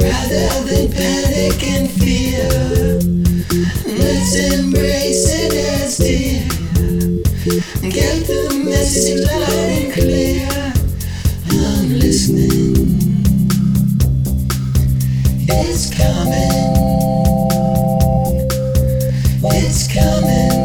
rather than panic and fear. Let's embrace it as dear. Get the message loud and clear. I'm listening. It's coming. It's coming.